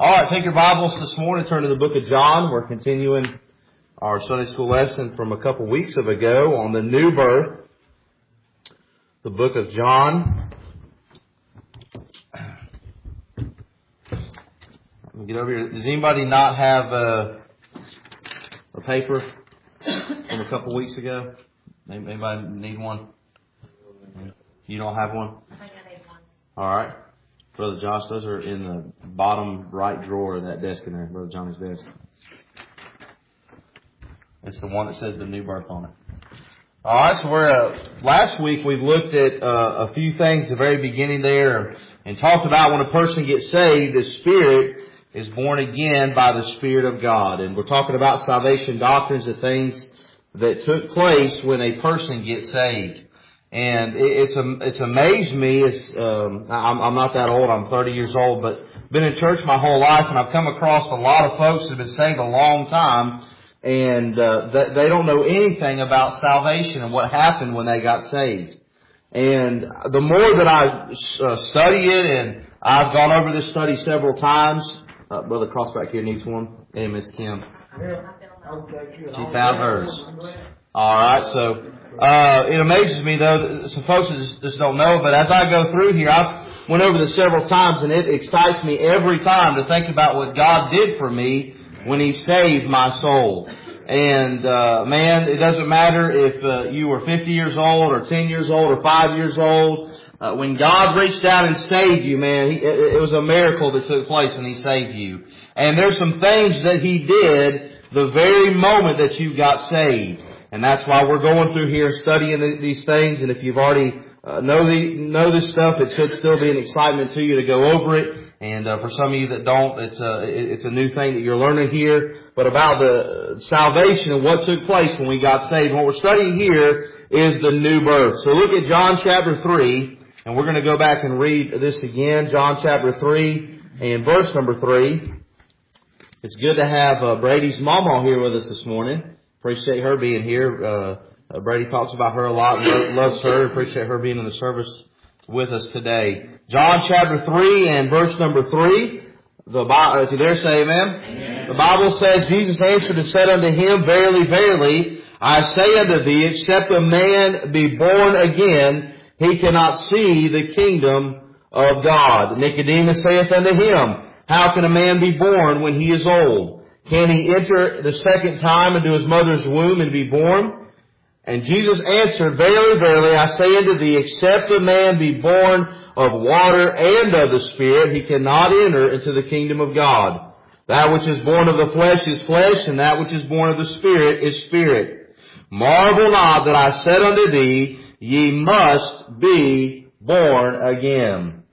All right, take your Bibles this morning, turn to the book of John. We're continuing our Sunday school lesson from a couple weeks ago on the new birth. The book of John. Let me get over here. Does anybody not have a paper from a couple weeks ago? Anybody need one? You don't have one? I think I need one. All right. Brother Josh, those are in the bottom right drawer of that desk in there, Brother Johnny's desk. It's the one that says the new birth on it. All right, so last week we looked at a few things at the very beginning there and talked about when a person gets saved, the Spirit is born again by the Spirit of God. And we're talking about salvation doctrines, the things that took place when a person gets saved. And it's amazed me. I'm not that old. I'm 30 years old, but been in church my whole life, and I've come across a lot of folks that have been saved a long time, and they don't know anything about salvation and what happened when they got saved. And the more that I study it, and I've gone over this study several times. Brother Crossback here needs one. Hey, Miss Kim. She found hers. All right, so it amazes me, though, that some folks just don't know, but as I go through here, I've went over this several times, and it excites me every time to think about what God did for me when He saved my soul. And, man, it doesn't matter if you were 50 years old or 10 years old or 5 years old. When God reached out and saved you, man, it was a miracle that took place when He saved you. And there's some things that He did the very moment that you got saved. And that's why we're going through here studying these things. And if you've already know this stuff, it should still be an excitement to you to go over it. And for some of you that don't, it's a new thing that you're learning here. But about the salvation and what took place when we got saved. And what we're studying here is the new birth. So look at John chapter 3, and we're going to go back and read this again. John chapter 3 and verse number 3. It's good to have Brady's mama here with us this morning. Appreciate her being here. Brady talks about her a lot and loves her. Appreciate her being in the service with us today. John chapter 3 and verse number 3. The Bible, if you dare say amen. Amen. The Bible says, Jesus answered and said unto him, Verily, verily, I say unto thee, except a man be born again, he cannot see the kingdom of God. Nicodemus saith unto him, How can a man be born when he is old? Can he enter the second time into his mother's womb and be born? And Jesus answered, Verily, verily, I say unto thee, except a man be born of water and of the Spirit, he cannot enter into the kingdom of God. That which is born of the flesh is flesh, and that which is born of the Spirit is spirit. Marvel not that I said unto thee, ye must be born again.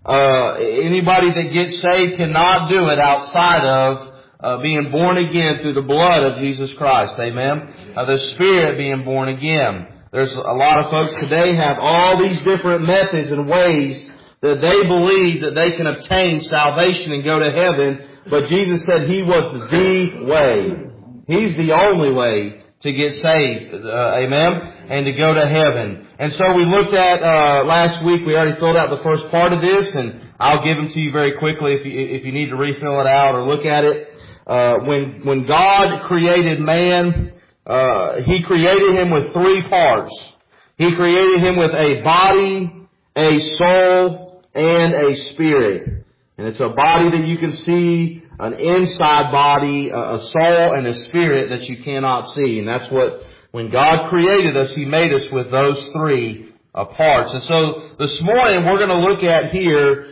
Anybody that gets saved cannot do it outside of being born again through the blood of Jesus Christ. Amen. The Spirit being born again. There's a lot of folks today have all these different methods and ways that they believe that they can obtain salvation and go to heaven. But Jesus said He was the way. He's the only way to get saved. Amen. And to go to heaven. And so we looked at last week. We already filled out the first part of this, and I'll give them to you very quickly if you need to refill it out or look at it. When God created man, He created him with three parts. He created him with a body, a soul, and a spirit. And it's a body that you can see, an inside body, a soul, and a spirit that you cannot see. And that's what, when God created us, He made us with those three parts. And so this morning we're going to look at here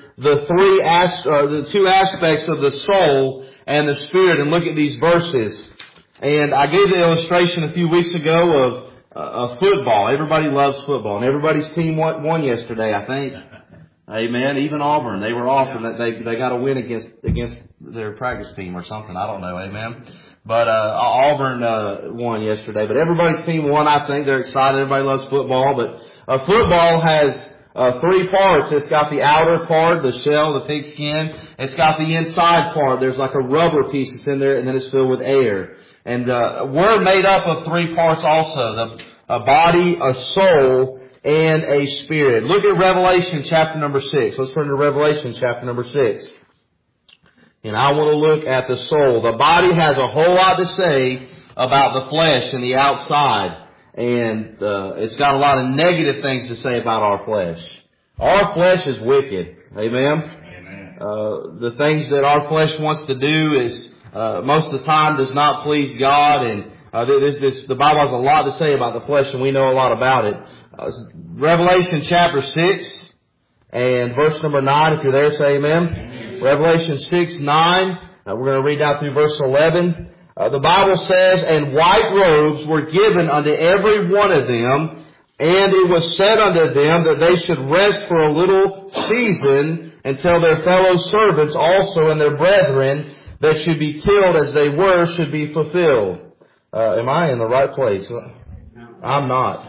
the two aspects of the soul and the spirit, and look at these verses. And I gave the illustration a few weeks ago of football. Everybody loves football, and everybody's team won yesterday, I think. Amen. Even Auburn, they were off, and they got a win against their practice team or something. I don't know. Amen. But Auburn won yesterday. But everybody's team won. I think they're excited. Everybody loves football. But football has three parts. It's got the outer part, the shell, the pigskin. It's got the inside part. There's like a rubber piece that's in there, and then it's filled with air. And we're made up of three parts also: a body, a soul, and a spirit. Look at Revelation chapter number 6. Let's turn to Revelation chapter number 6. And I want to look at the soul. The body has a whole lot to say about the flesh and the outside. And it's got a lot of negative things to say about our flesh. Our flesh is wicked. Amen? The things that our flesh wants to do is most of the time does not please God. And the Bible has a lot to say about the flesh, and we know a lot about it. Revelation chapter 6 and verse number 9. If you're there, say amen. Revelation 6:9. We're going to read out through verse 11. The Bible says, "And white robes were given unto every one of them, and it was said unto them that they should rest for a little season until their fellow servants also and their brethren that should be killed as they were should be fulfilled." Am I in the right place? I'm not.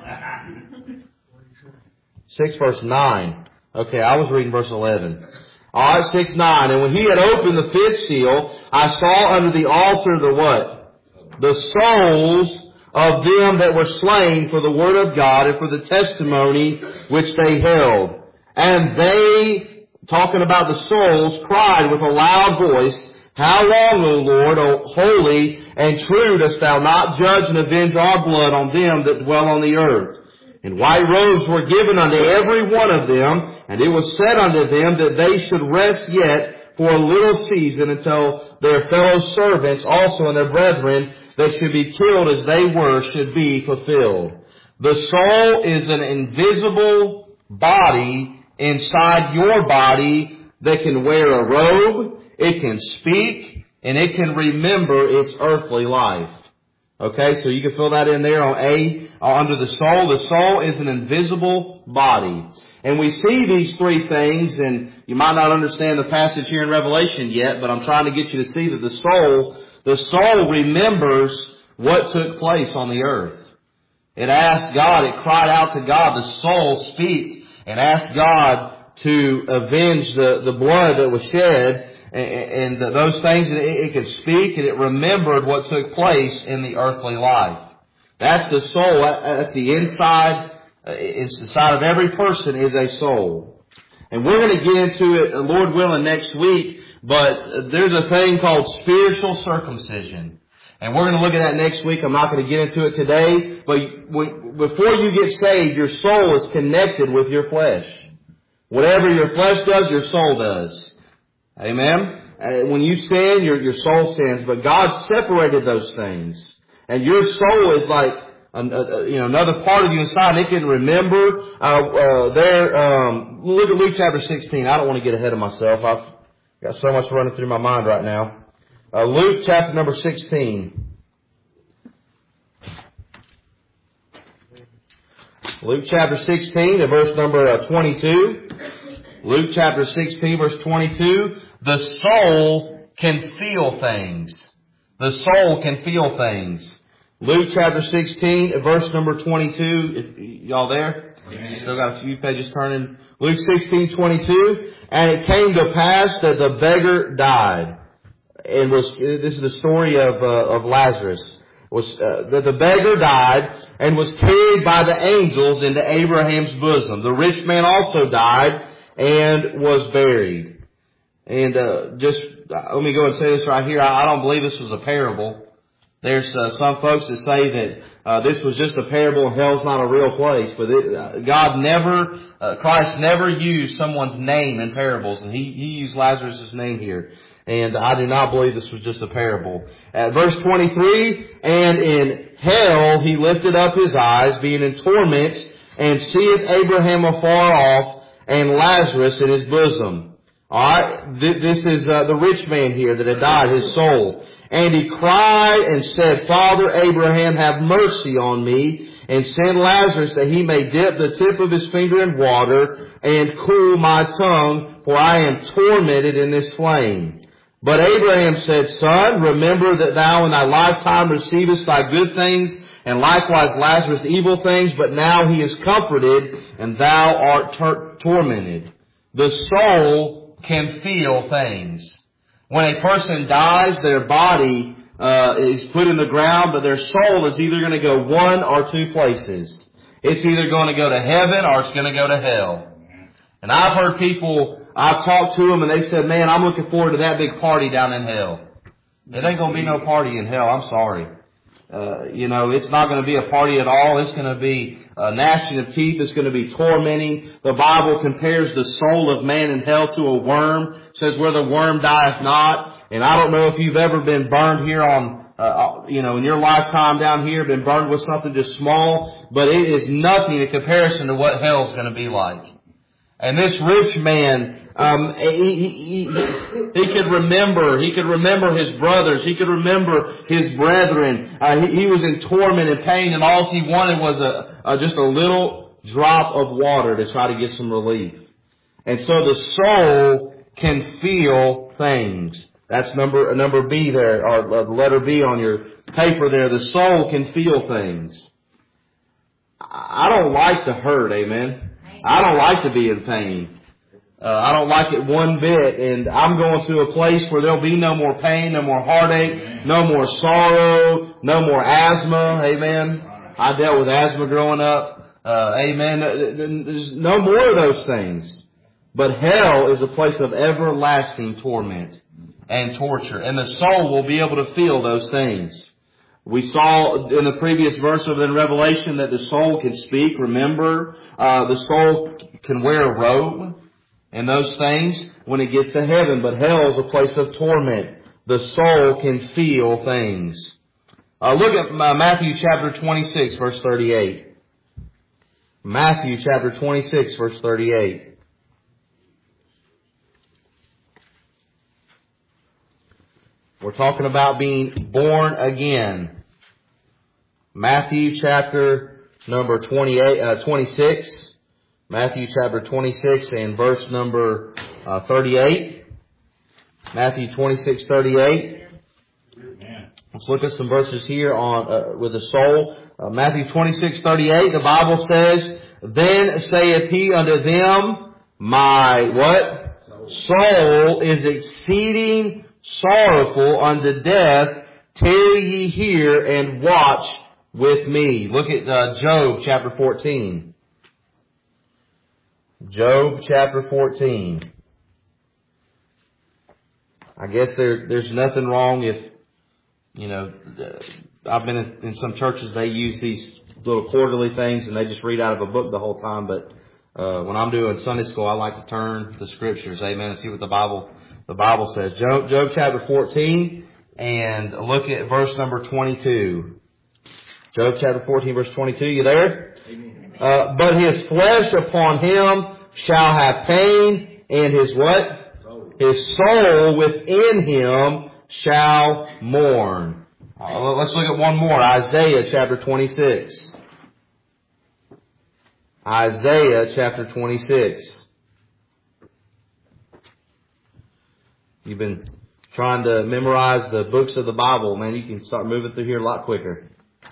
6 verse 9. Okay, I was reading verse 11. Alright, 6:9. "And when he had opened the fifth seal, I saw under the altar the what? The souls of them that were slain for the word of God and for the testimony which they held. And they," talking about the souls, "cried with a loud voice, How long, O Lord, O holy and true, dost thou not judge and avenge our blood on them that dwell on the earth? And white robes were given unto every one of them, and it was said unto them that they should rest yet for a little season until their fellow servants also and their brethren that should be killed as they were should be fulfilled." The soul is an invisible body inside your body that can wear a robe, it can speak, and it can remember its earthly life. Okay, so you can fill that in there on A, under the soul. The soul is an invisible body. And we see these three things, and you might not understand the passage here in Revelation yet, but I'm trying to get you to see that the soul remembers what took place on the earth. It asked God, it cried out to God. The soul speaks and asked God to avenge the blood that was shed, and those things. It could speak, and it remembered what took place in the earthly life. That's the soul. That's the inside. It's the side of every person is a soul. And we're going to get into it, Lord willing, next week. But there's a thing called spiritual circumcision. And we're going to look at that next week. I'm not going to get into it today. But before you get saved, your soul is connected with your flesh. Whatever your flesh does, your soul does. Amen? When you sin, your soul sins. But God separated those things. And your soul is like another part of you inside. It can remember. Look at Luke chapter 16. I don't want to get ahead of myself. I've got so much running through my mind right now. Luke chapter number 16. Luke chapter 16 and verse number 22. Luke chapter 16 verse 22. The soul can feel things. The soul can feel things. Luke chapter 16 verse number 22. Y'all there? Amen. Still got a few pages turning. Luke 16:22. "And it came to pass that the beggar died." And this is the story of Lazarus. That the beggar died and was carried by the angels into Abraham's bosom. The rich man also died and was buried. And just let me go and say this right here. I don't believe this was a parable. There's some folks that say that this was just a parable and hell's not a real place. But Christ never used someone's name in parables, and He used Lazarus' name here. And I do not believe this was just a parable. At verse 23, "And in hell he lifted up his eyes, being in torment, and seeth Abraham afar off, and Lazarus in his bosom." Alright, this is the rich man here that had died, his soul. "And he cried and said, Father Abraham, have mercy on me, and send Lazarus that he may dip the tip of his finger in water, and cool my tongue, for I am tormented in this flame. But Abraham said, Son, remember that thou in thy lifetime receivest thy good things, and likewise Lazarus evil things, but now he is comforted, and thou art tormented." The soul can feel things. When a person dies, their body is put in the ground, but their soul is either going to go one or two places. It's either going to go to heaven or it's going to go to hell. And I've heard people I've talked to them and they said, man, I'm looking forward to that big party down in hell. It ain't going to be no party in hell. I'm sorry. It's not going to be a party at all. It's going to be gnashing of teeth. It's going to be tormenting. The Bible compares the soul of man in hell to a worm. It says, where the worm dieth not. And I don't know if you've ever been burned here in your lifetime down here, been burned with something just small, but it is nothing in comparison to what hell's going to be like. And this rich man, he could remember his brothers. He could remember his brethren. He was in torment and pain, and all he wanted was just a little drop of water to try to get some relief. And so the soul can feel things. That's number B there, or the letter B on your paper there. The soul can feel things. I don't like to hurt, amen. I don't like to be in pain. I don't like it one bit, and I'm going to a place where there'll be no more pain, no more heartache, no more sorrow, no more asthma, amen. I dealt with asthma growing up, amen. There's no more of those things. But hell is a place of everlasting torment and torture, and the soul will be able to feel those things. We saw in the previous verse in Revelation that the soul can speak, remember, the soul can wear a robe and those things when it gets to heaven, but hell is a place of torment. The soul can feel things. Look at Matthew chapter 26, verse 38. Matthew chapter 26, verse 38. We're talking about being born again. Matthew chapter number 26. Matthew chapter 26 and verse number 38. Matthew 26, 38. Let's look at some verses here on with the soul. Matthew 26, 38. The Bible says, then saith he unto them, my what? Soul is exceeding sorrowful unto death. Tarry ye here and watch with me. Look at Job chapter 14. Job chapter 14. I guess there's nothing wrong if, I've been in some churches, they use these little quarterly things and they just read out of a book the whole time. But when I'm doing Sunday school, I like to turn the scriptures, amen, and see what the Bible says. Job chapter 14, and look at verse number 22. Job chapter 14, verse 22. You there? But his flesh upon him shall have pain, and his what? His soul within him shall mourn. Let's look at one more. Isaiah chapter 26. Isaiah chapter 26. You've been trying to memorize the books of the Bible, man. You can start moving through here a lot quicker.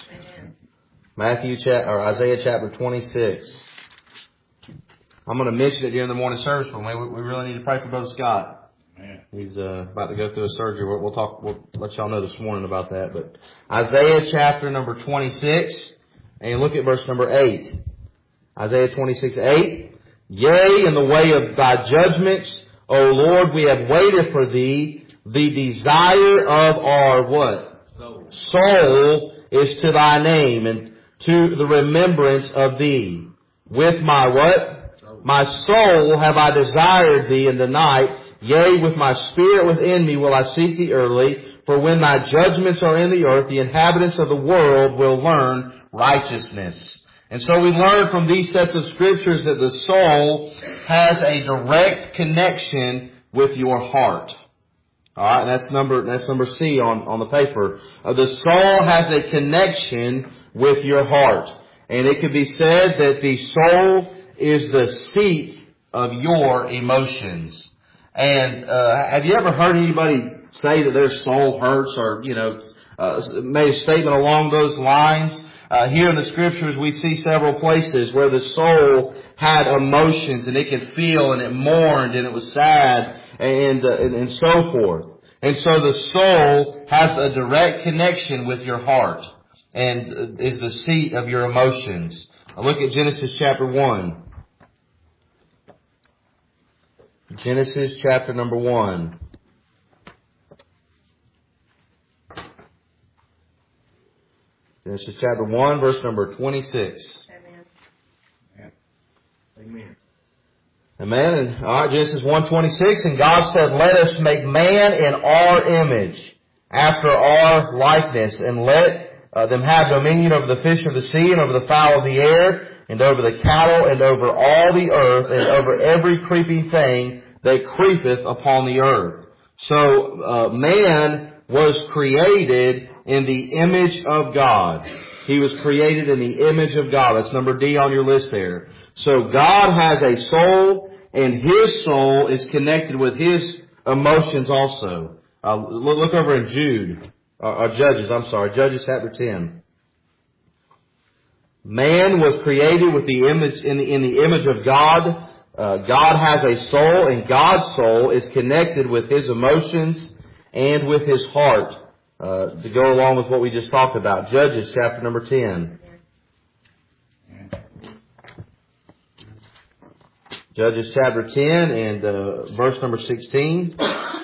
Isaiah chapter 26. I'm going to mention it during the morning service, but we really need to pray for Brother Scott. He's about to go through a surgery. We'll let y'all know this morning about that. But Isaiah chapter number 26, and look at verse number 8. Isaiah 26, 8. Yea, in the way of thy judgments, O Lord, we have waited for thee. The desire of our what? Soul is to thy name, and to the remembrance of thee. With my what? My soul have I desired thee in the night. Yea, with my spirit within me will I seek thee early. For when thy judgments are in the earth, the inhabitants of the world will learn righteousness. And so we learn from these sets of scriptures that the soul has a direct connection with your heart. Alright, that's number C on the paper. The soul has a connection with your heart. And it could be said that the soul is the seat of your emotions. And have you ever heard anybody say that their soul hurts, or made a statement along those lines? Here in the scriptures we see several places where the soul had emotions, and it could feel, and it mourned, and it was sad, and so forth. And so the soul has a direct connection with your heart and is the seat of your emotions. Now look at Genesis chapter 1. Genesis chapter number 1. Genesis chapter 1, verse number 26. Amen. Amen. And, all right, Genesis 1:26. And God said, let us make man in our image, after our likeness, and let them have dominion over the fish of the sea, and over the fowl of the air, and over the cattle, and over all the earth, and over every creeping thing that creepeth upon the earth. So man was created in the image of God. He was created in the image of God. That's number D on your list there. So God has a soul, and His soul is connected with His emotions also. Look over in Judges chapter 10. Man was created with the image in the image of God. God has a soul, and God's soul is connected with His emotions and with His heart. To go along with what we just talked about. Judges chapter number 10. Judges chapter 10 and verse number 16.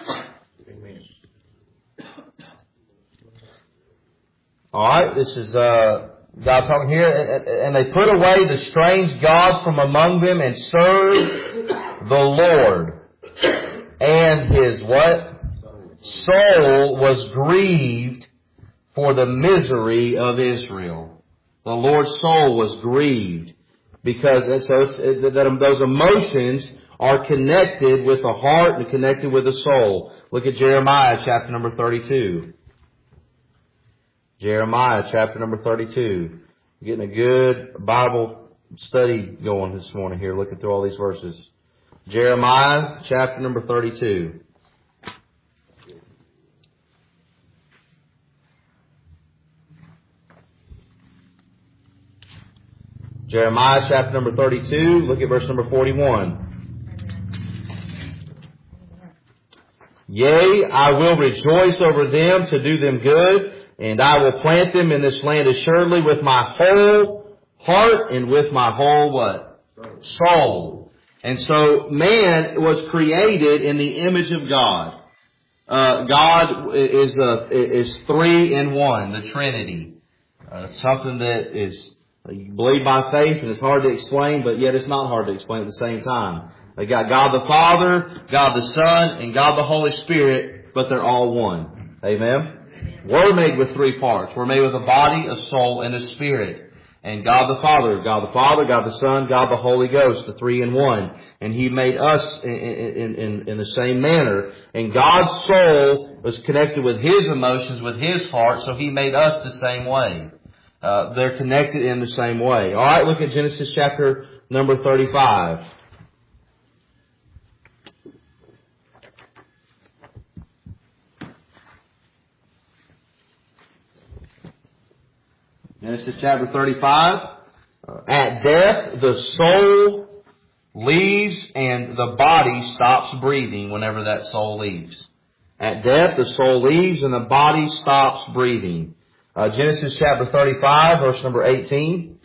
Alright, this is God talking here. And they put away the strange gods from among them and served the Lord. And His what? Soul was grieved for the misery of Israel. The Lord's soul was grieved because those emotions are connected with the heart and connected with the soul. Look at Jeremiah chapter number 32. Jeremiah chapter number 32. Getting a good Bible study going this morning here, looking through all these verses. Jeremiah chapter number 32. Jeremiah chapter number 32, look at verse number 41. Yea, I will rejoice over them to do them good, and I will plant them in this land assuredly with my whole heart and with my whole what? Soul. And so man was created in the image of God. God is three in one, the Trinity. Something that is you believe by faith, and it's hard to explain, but yet it's not hard to explain at the same time. They got God the Father, God the Son, and God the Holy Spirit, but they're all one. Amen? We're made with three parts. We're made with a body, a soul, and a spirit. And God the Father, God the Son, God the Holy Ghost, the three in one. And He made us in the same manner. And God's soul was connected with His emotions, with His heart, so He made us the same way. They're connected in the same way. All right, look at Genesis chapter number 35. Genesis chapter 35. At death, the soul leaves and the body stops breathing whenever that soul leaves. At death, the soul leaves and the body stops breathing. Genesis chapter 35, verse number 18.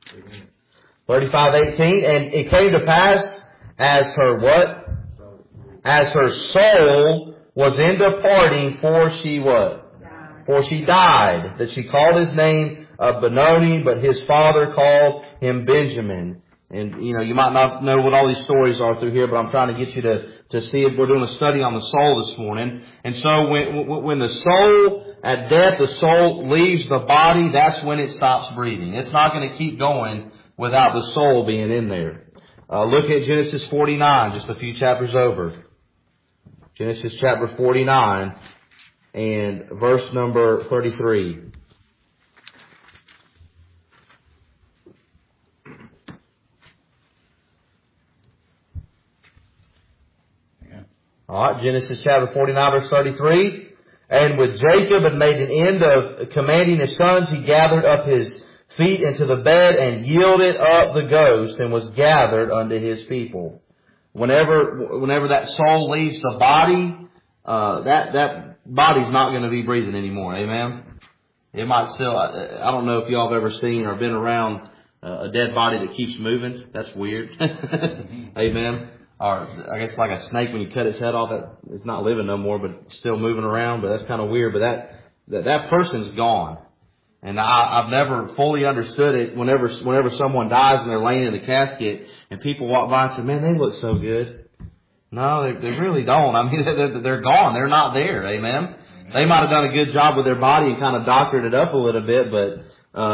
35:18. And it came to pass as her what? As her soul was in departing, for she what? For she died. That she called his name Benoni, but his father called him Benjamin. And, you might not know what all these stories are through here, but I'm trying to get you to see it. We're doing a study on the soul this morning. And so when the soul, at death, the soul leaves the body, that's when it stops breathing. It's not going to keep going without the soul being in there. Look at Genesis 49, just a few chapters over. Genesis chapter 49 and verse number 33. All right, Genesis chapter 49, verse 33. And with Jacob had made an end of commanding his sons, he gathered up his feet into the bed and yielded up the ghost and was gathered unto his people. Whenever that soul leaves the body, that body's not going to be breathing anymore. Amen. It might still. I don't know if y'all have ever seen or been around a dead body that keeps moving. That's weird. Amen. or I guess like a snake when you cut its head off, that it's not living no more, but it's still moving around. But that's kind of weird. But that person's gone. And I've never fully understood it whenever someone dies and they're laying in the casket and people walk by and say, man, they look so good. No, they really don't. I mean, they're gone. They're not there. Amen. They might have done a good job with their body and kind of doctored it up a little bit, but,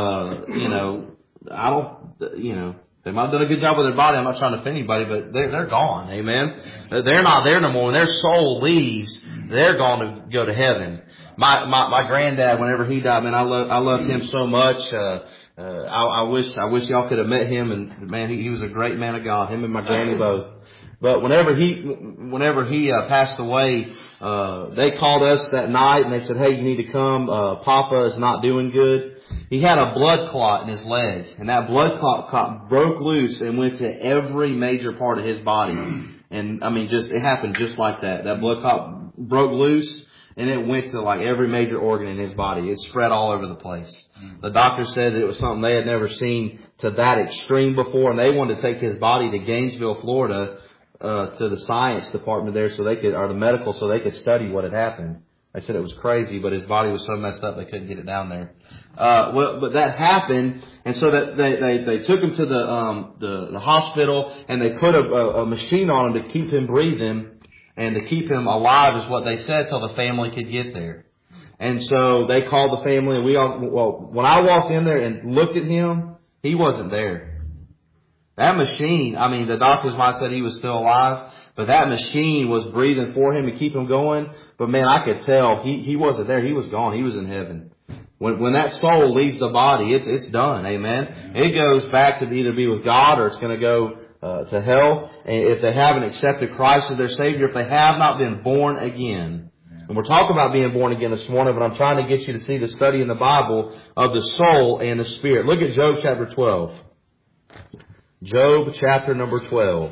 they might have done a good job with their body. I'm not trying to offend anybody, but they're gone. Amen. They're not there no more. When their soul leaves, they're going to go to heaven. My granddad, whenever he died, man, I loved him so much. I wish y'all could have met him, and man, he was a great man of God. Him and my granny both. But whenever he passed away, they called us that night and they said, "Hey, you need to come. Papa is not doing good." He had a blood clot in his leg, and that blood clot broke loose and went to every major part of his body. And I mean, it happened just like that. That blood clot broke loose, and it went to like every major organ in his body. It spread all over the place. The doctor said that it was something they had never seen to that extreme before, and they wanted to take his body to Gainesville, Florida, to the science department there, or the medical, so they could study what had happened. They said it was crazy, but his body was so messed up they couldn't get it down there. But that happened, and so that they took him to the hospital, and they put a machine on him to keep him breathing and to keep him alive, is what they said, till the family could get there. And so they called the family, and when I walked in there and looked at him, he wasn't there. That machine, I mean, the doctors might have said he was still alive, but that machine was breathing for him to keep him going. But man, I could tell he wasn't there. He was gone. He was in heaven. When that soul leaves the body, it's done. Amen. It goes back to either be with God, or it's going to go to hell. And if they haven't accepted Christ as their Savior, if they have not been born again. And we're talking about being born again this morning, but I'm trying to get you to see the study in the Bible of the soul and the spirit. Look at Job chapter 12. Job chapter number 12.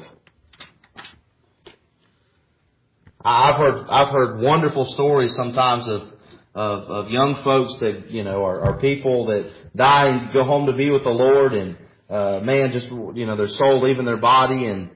I've heard wonderful stories sometimes of young folks that, are people that die and go home to be with the Lord, and their soul leaving their body, and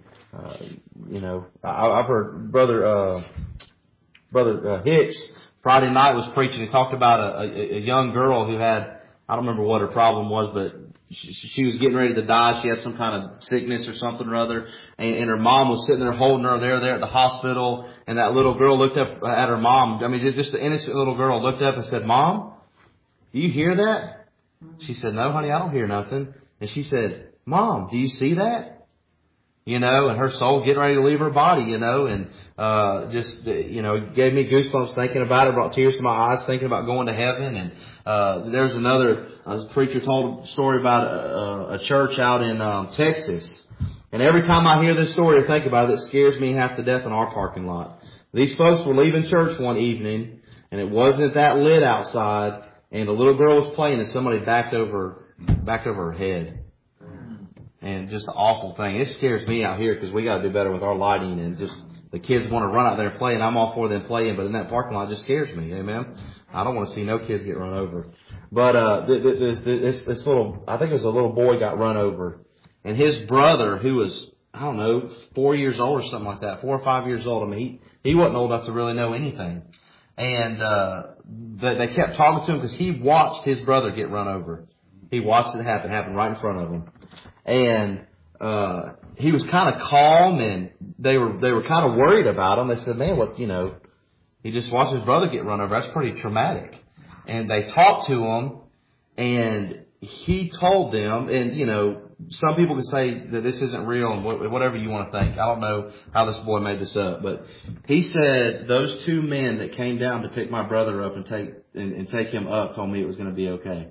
I've heard Brother Hicks Friday night was preaching. He talked about a young girl who had, I don't remember what her problem was, but she was getting ready to die. She had some kind of sickness or something or other. And her mom was sitting there holding her there at the hospital. And that little girl looked up at her mom. I mean, just an innocent little girl looked up and said, "Mom, do you hear that?" She said, "No, honey, I don't hear nothing." And she said, "Mom, do you see that?" And her soul getting ready to leave her body, and it gave me goosebumps thinking about it, brought tears to my eyes thinking about going to heaven. And there's another preacher told a story about a church out in Texas. And every time I hear this story or think about it, it scares me half to death in our parking lot. These folks were leaving church one evening, and it wasn't that lit outside, and the little girl was playing, and somebody backed over her head. And just an awful thing. It scares me out here because we got to do better with our lighting, and just the kids want to run out there and play, and I'm all for them playing, but in that parking lot it just scares me. Amen. I don't want to see no kids get run over. But this little, I think it was a little boy got run over, and his brother, who was, I don't know, 4 years old or something like that, 4 or 5 years old. I mean, he wasn't old enough to really know anything, and they kept talking to him because he watched his brother get run over. He watched it happen right in front of him. And he was kind of calm, and they were kind of worried about him. They said, "Man, he just watched his brother get run over. That's pretty traumatic." And they talked to him, and he told them, and some people can say that this isn't real and whatever you want to think. I don't know how this boy made this up, but he said those two men that came down to pick my brother up and take him up told me it was going to be okay.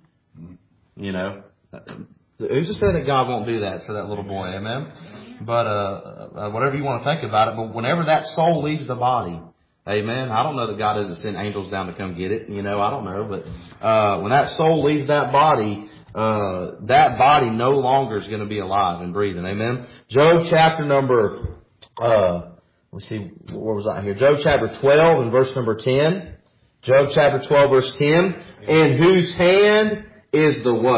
Who's to say that God won't do that for that little boy? Amen. But whatever you want to think about it. But whenever that soul leaves the body, amen. I don't know that God doesn't send angels down to come get it. I don't know. But when that soul leaves that body no longer is going to be alive and breathing. Amen. Job chapter number, let's see, where was I here? Job chapter 12 and verse number 10. Job chapter 12 verse 10. In whose hand is the what?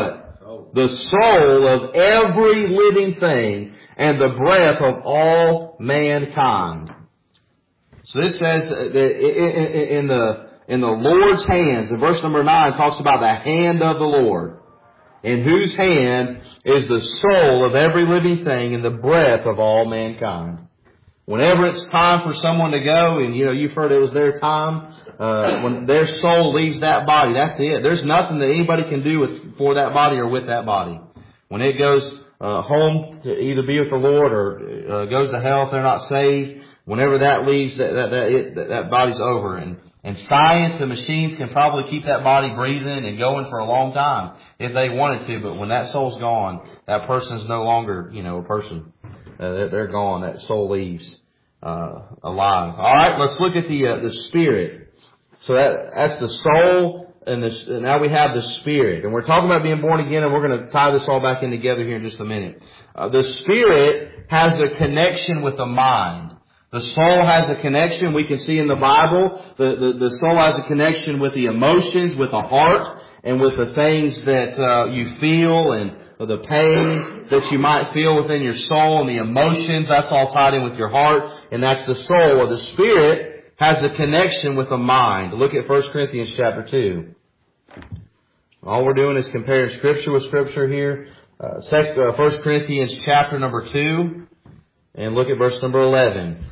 The soul of every living thing and the breath of all mankind. So this says that in the Lord's hands, in verse number 9 talks about the hand of the Lord, in whose hand is the soul of every living thing and the breath of all mankind. Whenever it's time for someone to go, and you've heard it was their time, when their soul leaves that body, that's it. There's nothing that anybody can do for that body or with that body. When it goes home to either be with the Lord or goes to hell if they're not saved, whenever that leaves, that body's over. And science and machines can probably keep that body breathing and going for a long time if they wanted to. But when that soul's gone, that person's no longer, a person. They're gone. That soul leaves alive. All right, let's look at the spirit. So that's the soul, and now we have the spirit. And we're talking about being born again, and we're going to tie this all back in together here in just a minute. The spirit has a connection with the mind. The soul has a connection, we can see in the Bible. The soul has a connection with the emotions, with the heart, and with the things that you feel, and the pain that you might feel within your soul, and the emotions, that's all tied in with your heart, and that's the soul. Or the spirit has a connection with the mind. Look at 1 Corinthians chapter 2. All we're doing is comparing Scripture with Scripture here. 1 Corinthians chapter number 2, and look at verse number 11.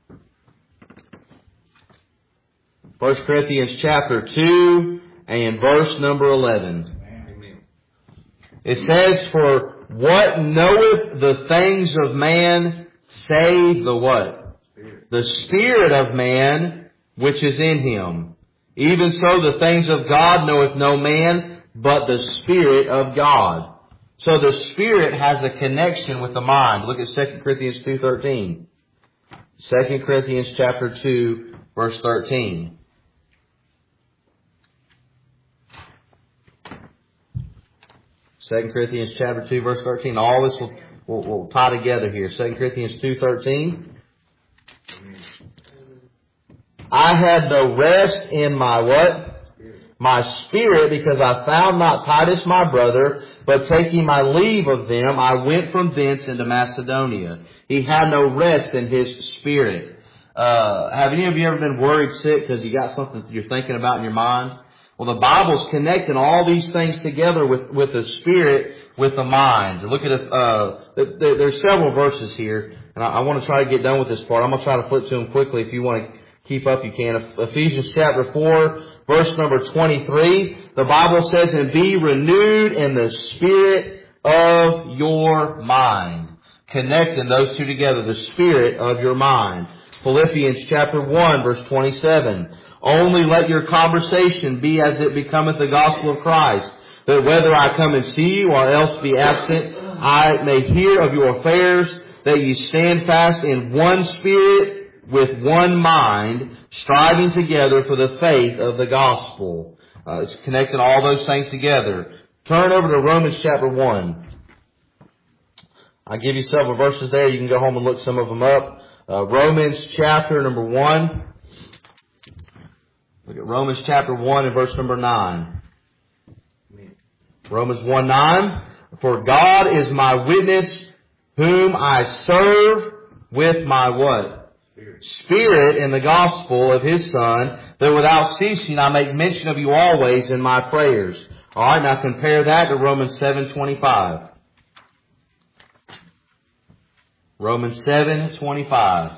1 Corinthians chapter 2 and verse number 11. It says, "For what knoweth the things of man, save the what? The spirit of man, which is in him. Even so the things of God knoweth no man, but the Spirit of God." So the Spirit has a connection with the mind. Look at 2 Corinthians 2:13. 2 Corinthians chapter 2, verse 13. 2 Corinthians chapter 2, verse 13. All this will tie together here. 2 Corinthians 2:13. "I had no rest in my" what? "My spirit, because I found not Titus my brother, but taking my leave of them, I went from thence into Macedonia." He had no rest in his spirit. Have any of you ever been worried sick because you got something that you're thinking about in your mind? Well, the Bible's connecting all these things together with the spirit, with the mind. Look at it. There's several verses here, and I want to try to get done with this part. I'm going to try to flip to them quickly. If you want to keep up, you can. Ephesians chapter 4, verse number 23. The Bible says, "And be renewed in the spirit of your mind." Connecting those two together, the spirit of your mind. Philippians chapter 1, verse 27. "Only let your conversation be as it becometh the gospel of Christ, that whether I come and see you or else be absent, I may hear of your affairs, that ye stand fast in one spirit, with one mind, striving together for the faith of the gospel." It's connecting all those things together. Turn over to Romans chapter 1. I'll give you several verses there. You can go home and look some of them up. Romans chapter number 1. Look at Romans chapter 1 and verse number 9. Romans 1:9. "For God is my witness, whom I serve with my" what? "Spirit in the gospel of His Son, that without ceasing I make mention of you always in my prayers." All right, now compare that to Romans 7:25. Romans 7:25.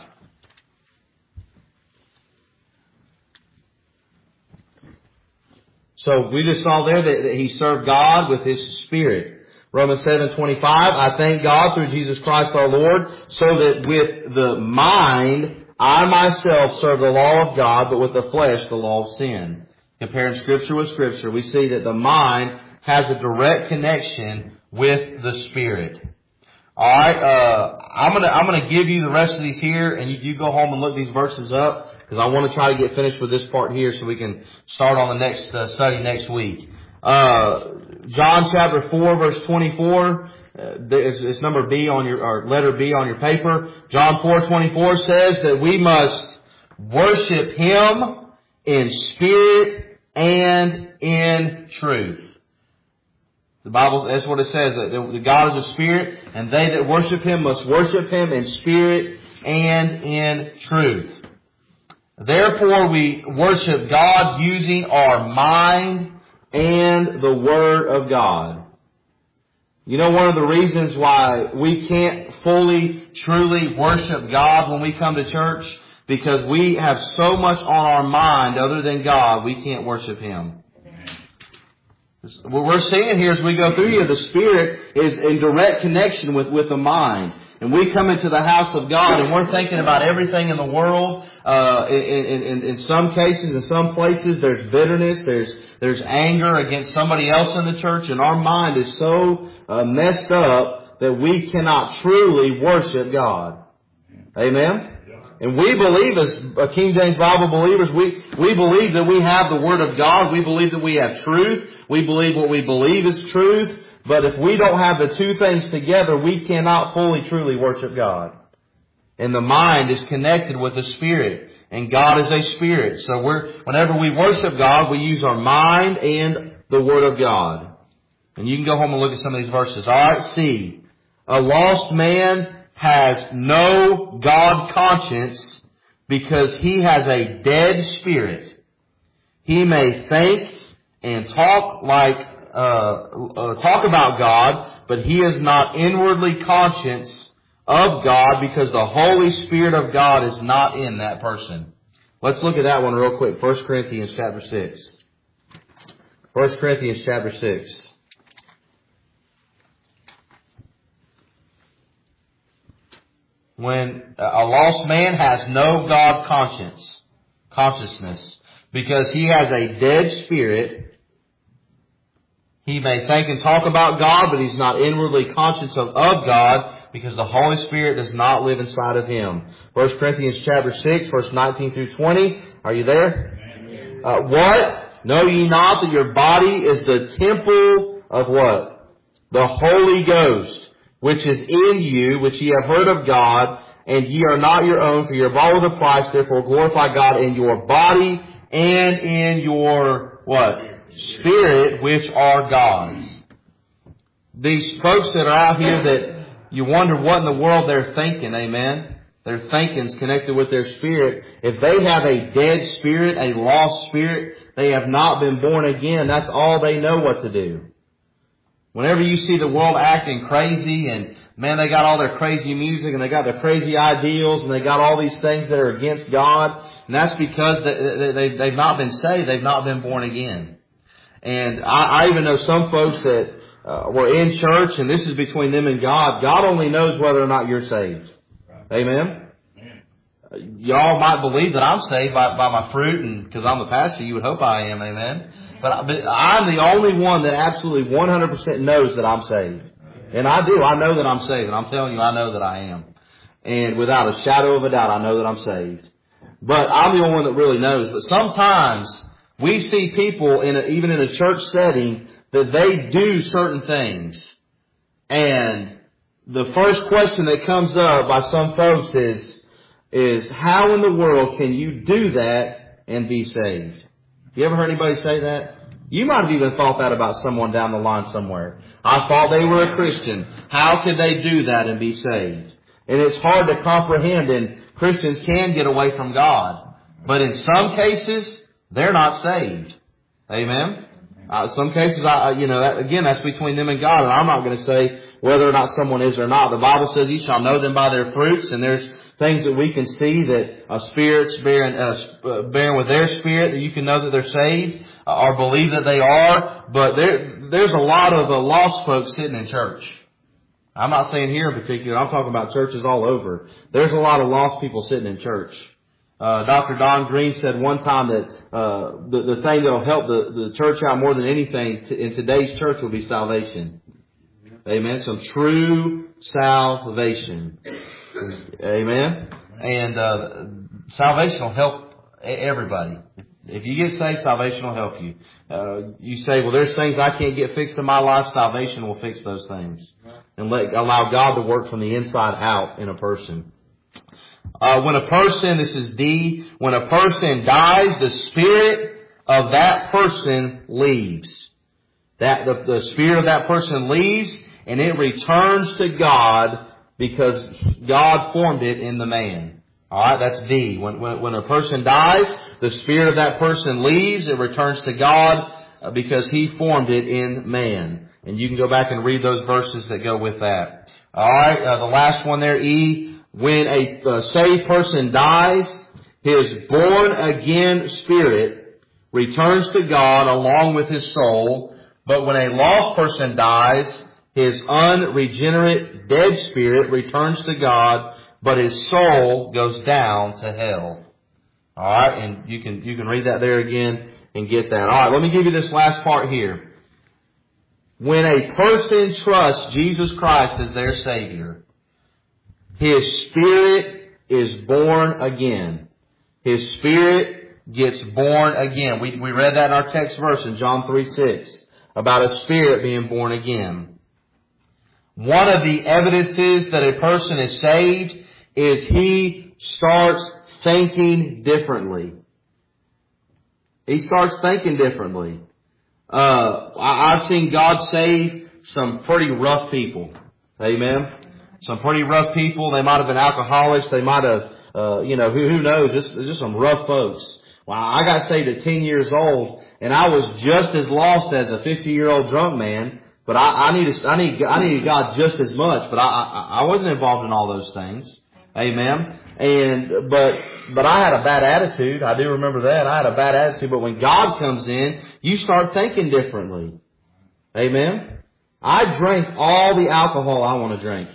So we just saw there that he served God with his Spirit. Romans 7:25, "I thank God through Jesus Christ our Lord, so that with the mind I myself serve the law of God, but with the flesh the law of sin." Comparing Scripture with Scripture, we see that the mind has a direct connection with the Spirit. All right, I'm gonna give you the rest of these here, and you go home and look these verses up, because I want to try to get finished with this part here so we can start on the next study next week. John chapter 4, verse 24. It's number B on or letter B on your paper. John 4:24 says that we must worship Him in spirit and in truth. The Bible, that's what it says, that God is a spirit, and they that worship Him must worship Him in spirit and in truth. Therefore we worship God using our mind and the Word of God. You know, one of the reasons why we can't fully, truly worship God when we come to church, because we have so much on our mind other than God, we can't worship Him. What we're seeing here as we go through here, the Spirit is in direct connection with the mind. And we come into the house of God and we're thinking about everything in the world. In some cases, in some places, there's bitterness, there's anger against somebody else in the church, and our mind is so messed up that we cannot truly worship God. Amen? And we believe, as King James Bible believers, we believe that we have the Word of God. We believe that we have truth. We believe what we believe is truth. But if we don't have the two things together, we cannot fully, truly worship God. And the mind is connected with the Spirit. And God is a Spirit. So whenever we worship God, we use our mind and the Word of God. And you can go home and look at some of these verses. Alright, C. A lost man has no God conscience because he has a dead spirit. He may think and talk about God, but he is not inwardly conscious of God because the Holy Spirit of God is not in that person. Let's look at that one real quick. 1 Corinthians chapter 6. 1 Corinthians chapter 6. When a lost man has no God consciousness, because he has a dead spirit, he may think and talk about God, but he's not inwardly conscious of God, because the Holy Spirit does not live inside of him. 1 Corinthians chapter 6, verse 19 through 20. Are you there? What? Know ye not that your body is the temple of what? The Holy Ghost, which is in you, which ye have heard of God, and ye are not your own, for ye are bought with a price. Therefore glorify God in your body and in your what? Spirit, which are God's. These folks that are out here that you wonder what in the world they're thinking, amen? Their thinking's connected with their spirit. If they have a dead spirit, a lost spirit, they have not been born again. That's all they know what to do. Whenever you see the world acting crazy and, man, they got all their crazy music and they got their crazy ideals and they got all these things that are against God, and that's because they've not been saved. They've not been born again. And I even know some folks that were in church, and this is between them and God. God only knows whether or not you're saved. Amen? Y'all might believe that I'm saved by my fruit, and because I'm the pastor, you would hope I am. Amen? But I'm the only one that absolutely 100% knows that I'm saved. And I do. I know that I'm saved. And I'm telling you, I know that I am. And without a shadow of a doubt, I know that I'm saved. But I'm the only one that really knows. But sometimes we see people, even in a church setting, that they do certain things. And the first question that comes up by some folks is how in the world can you do that and be saved? You ever heard anybody say that? You might have even thought that about someone down the line somewhere. I thought they were a Christian. How could they do that and be saved? And it's hard to comprehend, and Christians can get away from God. But in some cases, they're not saved. Amen? Some cases, that's between them and God, and I'm not going to say whether or not someone is or not. The Bible says, "Ye shall know them by their fruits," and there's things that we can see that a spirit's bearing with their spirit, that you can know that they're saved, or believe that they are. But there's a lot of lost folks sitting in church. I'm not saying here in particular. I'm talking about churches all over. There's a lot of lost people sitting in church. Dr. Don Green said one time that the thing that will help the church out more than anything in today's church will be salvation. Amen. Some true salvation. Amen. And salvation will help everybody. If you get saved, salvation will help you. You say, well, there's things I can't get fixed in my life. Salvation will fix those things. And allow God to work from the inside out in a person. When a person, this is D, when a person dies, the spirit of that person leaves. That the spirit of that person leaves and it returns to God because God formed it in the man. Alright, that's D. When a person dies, the spirit of that person leaves, it returns to God because He formed it in man. And you can go back and read those verses that go with that. Alright, the last one there, E. When a saved person dies, his born again spirit returns to God along with his soul. But when a lost person dies, his unregenerate dead spirit returns to God, but his soul goes down to hell. Alright, and you can read that there again and get that. Alright, let me give you this last part here. When a person trusts Jesus Christ as their Savior, his spirit is born again. His spirit gets born again. We read that in our text verse in John 3:6 about a spirit being born again. One of the evidences that a person is saved is he starts thinking differently. He starts thinking differently. I've seen God save some pretty rough people. Amen. Some pretty rough people. They might have been alcoholics. They might have, who knows? Just some rough folks. Well, I got saved at 10 years old, and I was just as lost as a 50-year-old drunk man. But I needed God just as much. But I wasn't involved in all those things. Amen. But I had a bad attitude. I do remember that. I had a bad attitude. But when God comes in, you start thinking differently. Amen. I drank all the alcohol I want to drink.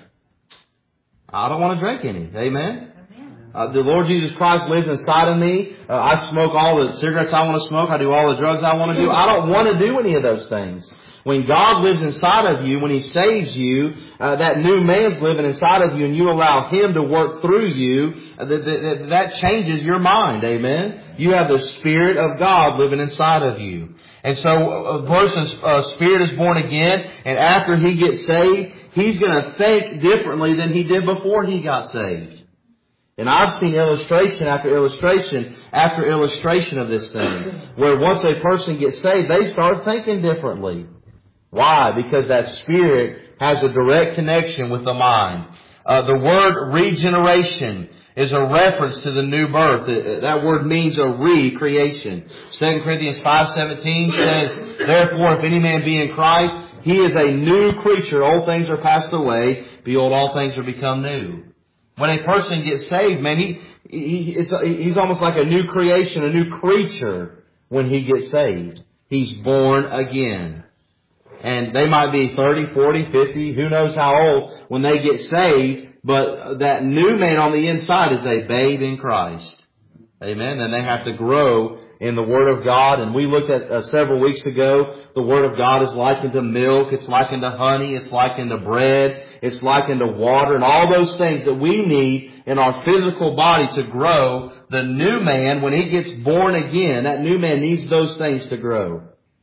I don't want to drink any. Amen. The Lord Jesus Christ lives inside of me. I smoke all the cigarettes I want to smoke. I do all the drugs I want to do. I don't want to do any of those things. When God lives inside of you, when He saves you, that new man's living inside of you and you allow Him to work through you, that changes your mind. Amen. You have the Spirit of God living inside of you. And so a person's spirit is born again, and after he gets saved, he's going to think differently than he did before he got saved. And I've seen illustration after illustration after illustration of this thing, where once a person gets saved, they start thinking differently. Why? Because that spirit has a direct connection with the mind. The word regeneration is a reference to the new birth. That word means a recreation. 2 Corinthians 5:17 says, "Therefore, if any man be in Christ, he is a new creature. Old things are passed away. Behold, all things are become new." When a person gets saved, man, he's almost like a new creation, a new creature when he gets saved. He's born again. And they might be 30, 40, 50, who knows how old when they get saved, but that new man on the inside is a babe in Christ. Amen. And they have to grow in the Word of God. And we looked at several weeks ago, the Word of God is likened to milk, it's likened to honey, it's likened to bread, it's likened to water, and all those things that we need in our physical body to grow. The new man, when he gets born again, that new man needs those things to grow.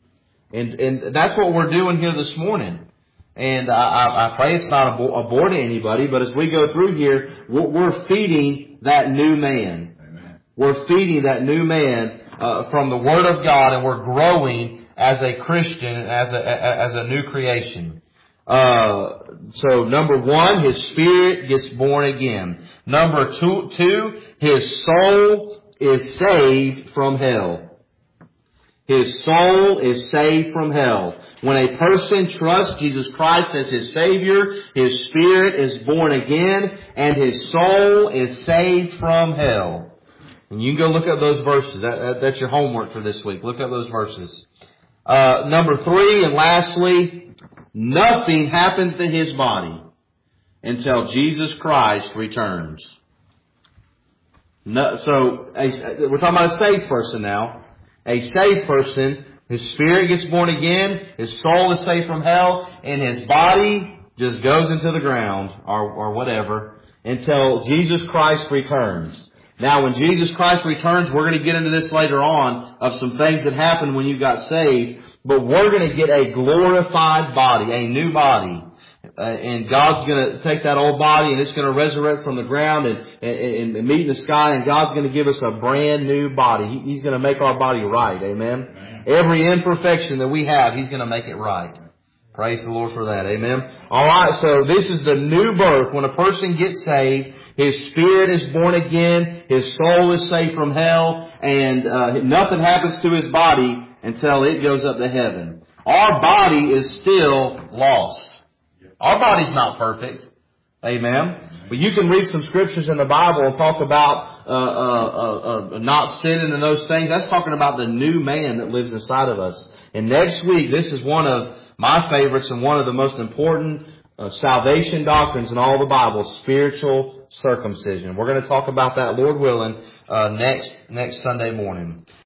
And that's what we're doing here this morning. And I pray it's not a bore to anybody, but as we go through here, we're feeding that new man. Amen. We're feeding that new man from the Word of God, and we're growing as a Christian, as a new creation. So number one, his spirit gets born again. Number two, his soul is saved from hell. His soul is saved from hell. When a person trusts Jesus Christ as his Savior, his spirit is born again, and his soul is saved from hell. And you can go look up those verses. That's your homework for this week. Look up those verses. Number three, and lastly, nothing happens to his body until Jesus Christ returns. So we're talking about a saved person now. A saved person, his spirit gets born again, his soul is saved from hell, and his body just goes into the ground, or whatever, until Jesus Christ returns. Now, when Jesus Christ returns, we're going to get into this later on, of some things that happened when you got saved, but we're going to get a glorified body, a new body. and God's going to take that old body and it's going to resurrect from the ground and meet in the sky, and God's going to give us a brand new body. He's going to make our body right. Amen. Amen. Every imperfection that we have, He's going to make it right. Praise the Lord for that. Amen. Alright, so this is the new birth. When a person gets saved, his spirit is born again, his soul is saved from hell, and nothing happens to his body until it goes up to heaven. Our body is still lost. Our body's not perfect. Amen. But you can read some scriptures in the Bible and talk about not sinning and those things. That's talking about the new man that lives inside of us. And next week, this is one of my favorites and one of the most important salvation doctrines in all the Bible, spiritual circumcision. We're going to talk about that, Lord willing, next Sunday morning.